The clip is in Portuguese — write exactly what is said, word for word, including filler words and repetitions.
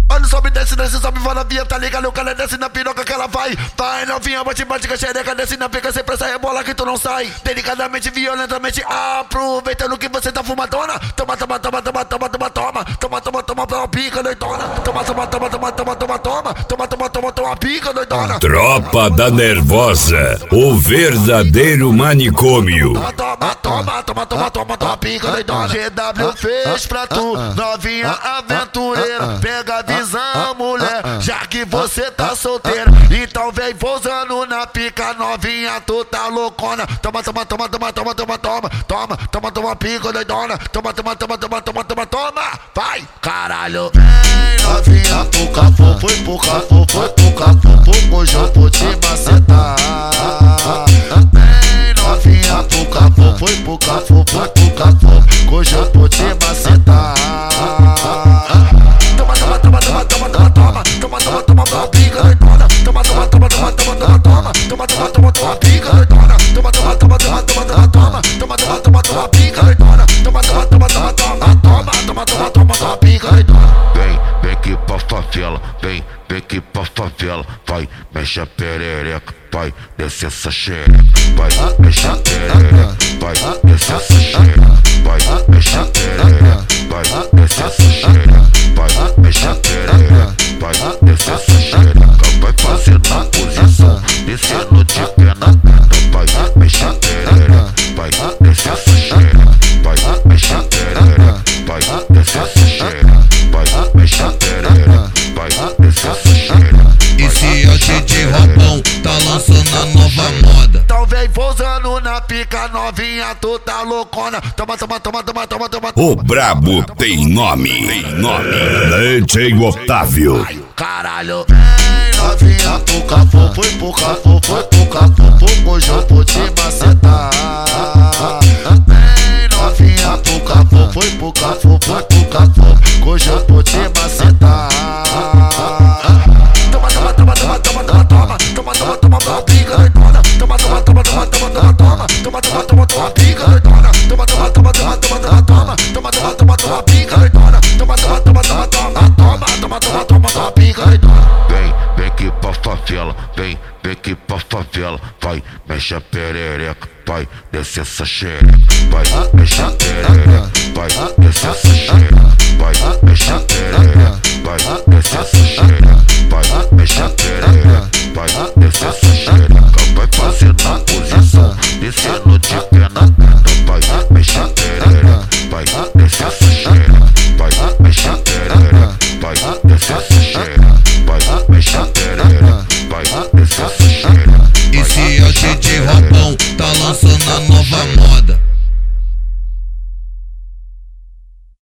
Olha, sobe, desce, desce, sobe, vai na via, tá ligado? O cara desce na piroca que ela vai. Vai novinha, bate, bate com a xereca, desce na pica, sem pressa, rebola que tu não sai. Delicadamente, violentamente, aproveitando que você tá fumadona. Toma, toma, toma, toma, toma, toma, toma. Toma, toma, toma, toma, pica, doidona. Toma, toma, toma, toma, toma, toma, toma. Toma, toma, toma, toma, pica, doidona. Tropa da Nervosa, o verdadeiro manicômio. Toma, toma, toma, toma, toma, toma, toma, pica, doidona. G W fez pra tu, novinha aventureira. Pega a visão, mulher, já que você tá solteira. Então vem pousando na pica, novinha, tu tá loucona. Toma, toma, toma, toma, toma, toma, toma. Toma, toma, toma, pica, doidona. Toma, toma, toma, toma, toma, toma, toma. Vai, caralho. Vem, novinha, pro cafô, foi pro cafô, foi pro cafô. Hoje eu vou te macetar. Vem, novinha, pro cafô, foi pro cafô, foi pro cafô. Hoje eu vou te macetar. Toma, toma, toma, toma, toma, toma, toma. Toma, toma, toma, toma, pica, doidona. Toma, toma, toma, toma, toma, toma, toma. Toma, toma, toma, toma, pica, doidona. Toma, toma, toma, toma, toma, toma, toma. Toma, toma, toma, toma, pica, doidona. Toma, toma, toma, toma, toma, toma. Toma, toma, toma, toma, pica, doidona. Vem, vem aqui pra favela, vem, vem aqui pra favela. Vai, mexe a perereca, vai, desce essa xereca. Vai, mexe a perereca, vai, desce essa xereca. Vai, mexe a perereca, vai, desce essa xereca. Vai, mexe a perereca, vai, desce essa xereca. Vai fazendo a posição, descendo de pé na bunda. Vai, mexe a perereca, vai, desce essa xereca. Vai, mexe a perereca, vai, desce essa xereca. Vai, mexe a perereca, vai, desce essa xereca. Esse é o D J Robão, tá lançando a nova moda. Então vem pousando na pica, novinha, tu tá loucona. Toma, toma, toma, toma, toma, toma. O brabo tem nome, tem nome. D J Otávio. Caralho. Vem, novinha, pro cafô, foi pro cafô, foi pro cafô. Hoje eu vou te macetar. Vem, novinha, pro cafô, foi pro cafô, foi pro cafô. Hoje eu vou te macetar. Toma, toma, toma, toma, toma, toma, toma. Toma, toma, toma, toma, pica, doidona. Toma, toma, toma, toma, toma, toma, toma. Toma, toma, toma, toma, pica, doidona. Toma, toma, toma, toma, toma, toma, toma. Toma, toma, toma, toma, pica, doidona. Toma, toma, toma, toma, toma, toma. Toma, toma, toma, toma, pica, doidona. Vem, vem aqui pra favela, vem, vem aqui pra favela. Vai, mexe a perereca, vai, desce essa xereca. Vai, mexe a perereca, vai, desce essa xereca. Vai, mexe a perereca, vai, desce essa xereca. Vai, mexe a perereca, vai, desce essa xereca. Vai fazendo a posição, descendo de pé na bunda. Vai, mexe a perereca, vai, desce essa xereca. Vai, mexe a perereca, vai, desce essa xereca. Vai, mexe a perereca, vai, desce essa xereca. Esse é o D J Robão, tá lançando a nova moda.